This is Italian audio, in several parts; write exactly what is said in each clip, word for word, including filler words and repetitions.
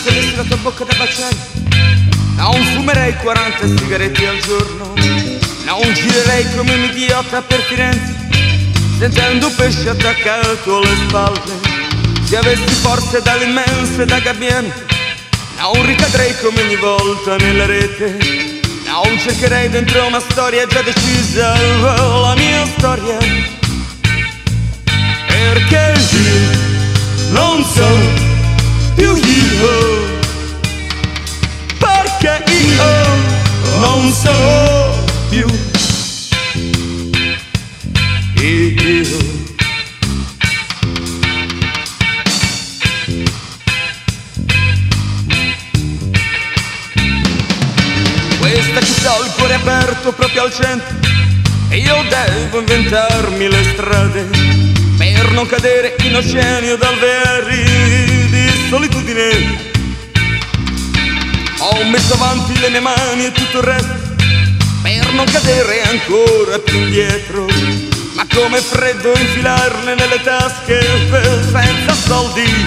se avessi la tua bocca da baciare, non fumerei quaranta sigarette al giorno, non girerei come un idiota per Firenze sentendo un pesce attaccato alle spalle. Se avessi forze dall'immense da gabbiano, non ricadrei come ogni volta nella rete, non cercherei dentro una storia già decisa, la mia storia, perché io non sono più io, perché io non sono più io. Questa città ho il cuore aperto proprio al centro e io devo inventarmi le strade per non cadere in oceani dal alveari di solitudine. Ho messo avanti le mie mani e tutto il resto per non cadere ancora più indietro, ma come freddo infilarle nelle tasche senza soldi,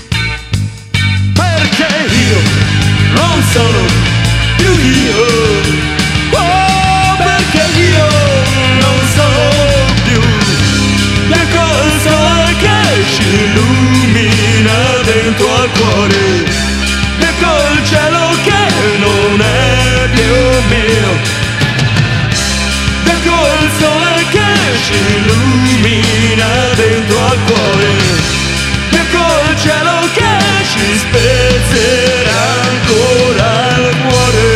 perché io non sono più io, oh, perché io non sono più bianco il sole che ci illumina dentro al cuore, bianco il cielo che non è più mio, bianco il sole che ci illumina dentro al cuore, bianco il cielo che ci spezzerà ancora il cuore.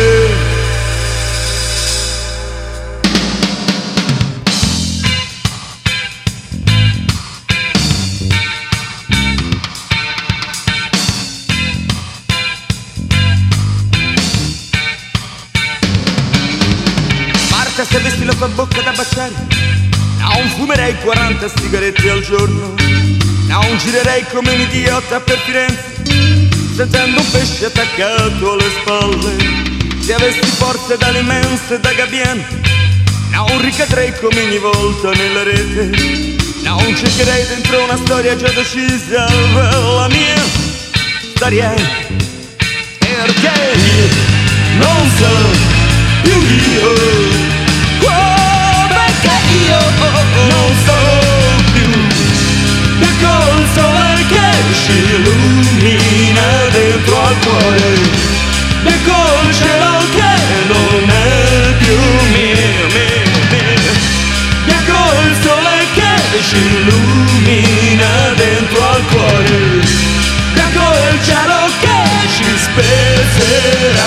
Marta, se avessi la tua bocca da baciare, non fumerei quaranta sigarette al giorno, non girerei come un idiota per Firenze sentendo un pesce attaccato alle spalle. Se avessi forze dall'immense da gabbiano, non ricadrei come ogni volta nella rete, non cercherei dentro una storia già decisa, la mia storia, perché io non sono più io, oh, perché io non sono più bianco il sole che ci illumina dentro al cuore, bianco il cielo che non è più mio, mio, mio, bianco il sole che ci illumina dentro al cuore, bianco il cielo che ci spezzerà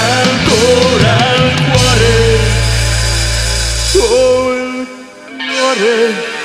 ancora il cuore, oh, il cuore.